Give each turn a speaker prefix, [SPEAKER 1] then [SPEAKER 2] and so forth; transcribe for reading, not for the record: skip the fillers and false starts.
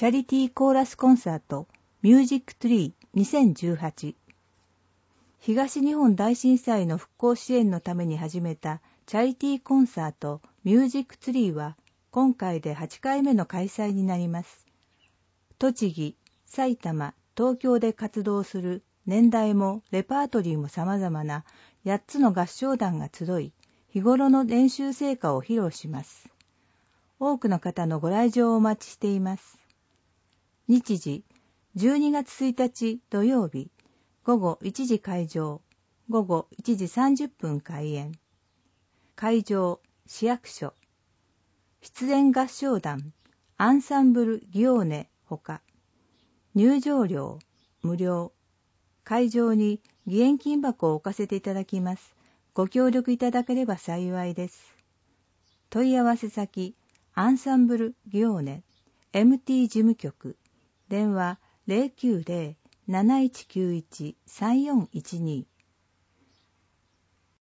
[SPEAKER 1] チャリティーコーラスコンサートミュージックツリー2018。東日本大震災の復興支援のために始めたチャリティーコンサートミュージックツリーは今回で8回目の開催になります。栃木、埼玉、東京で活動する年代もレパートリーも様々な8つの合唱団が集い、日頃の練習成果を披露します。多くの方のご来場をお待ちしています。日時、12月1日土曜日、午後1時開場、午後1時30分開演。会場、市役所。出演合唱団、アンサンブル・ギオーネほか。入場料、無料。会場に義援金箱を置かせていただきます。ご協力いただければ幸いです。問い合わせ先、アンサンブル・ギオーネ、MT 事務局。電話 090-7191-3412